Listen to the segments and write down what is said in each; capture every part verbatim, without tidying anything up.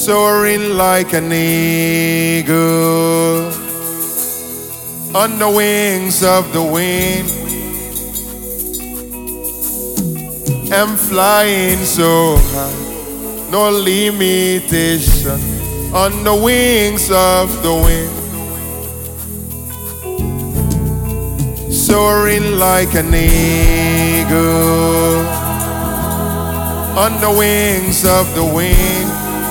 soaring like an eagle on the wings of the wind. I'm flying so high, no limitation, on the wings of the wind. Soaring like an eagle on the wings of the wind.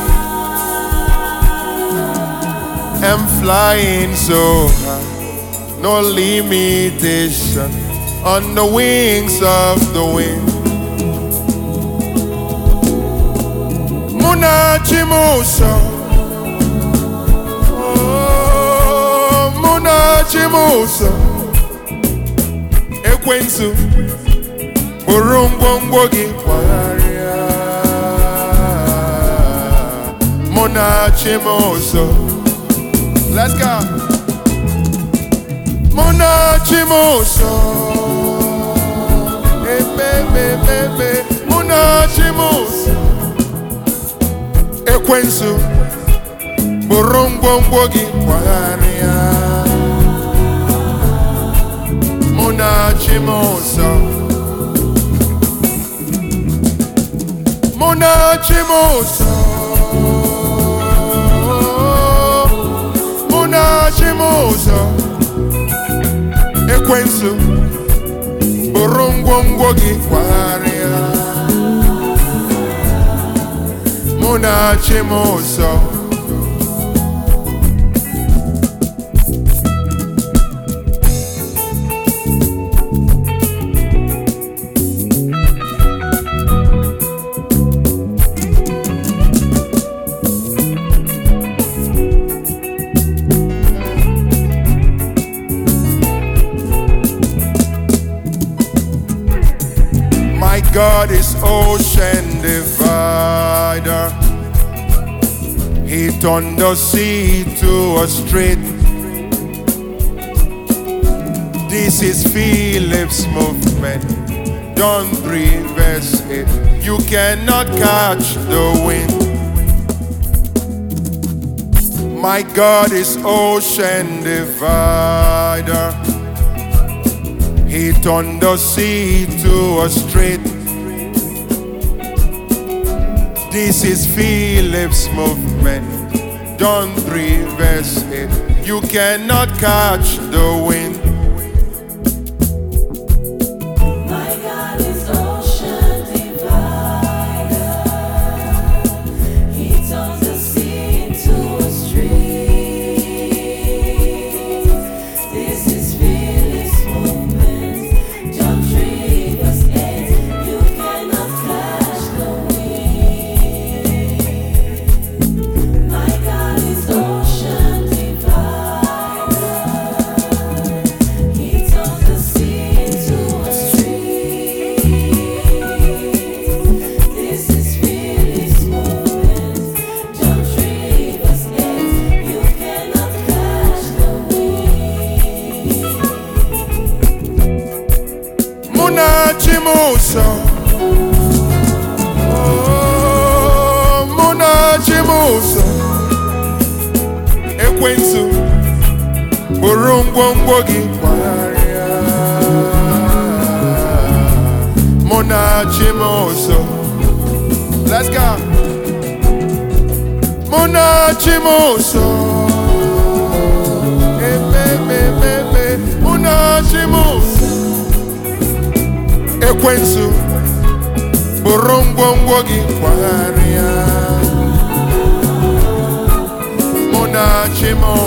I'm flying so high, no limitation, on the wings of the wind. Muna Chimuso, oh, Muna Chimuso, Ekwensu, Burungwongwogi Kwaria, Muna Chimuso. Let's go. Muna Chimuso, eh, baby, baby, Muna Chimuso. Ekwensu, Burungwongwogi Kwaria, Muna Chimuso, Muna Chimuso, Muna Chimuso, Ekwensu, Burungwongwogi Kwaria, Muna Chimuso. My God is ocean divider. He turned the sea to a strait. This is Philip's movement. Don't reverse it. You cannot catch the wind. My God is ocean divider. He turned the sea to a strait. This is Philip's movement. Don't reverse it. You cannot catch the wind. My God is ocean divider. He turns the sea into a street. This is Philip's movement. Don't reverse it. You cannot catch the wind. My God is ocean divider. He turns the sea into a street. This is Philip's movement. Don't reverse it. You cannot catch the wind. Muna Chimuso, oh, Muna Chimuso, Ekwensu, Burungwongwogi Kwaria, Muna Chimuso. Let's go. Muna Chimuso, eh, baby, baby, Muna Chimuso. Ekwensu, Burungwongwogi Kwaria, Muna Chimuso.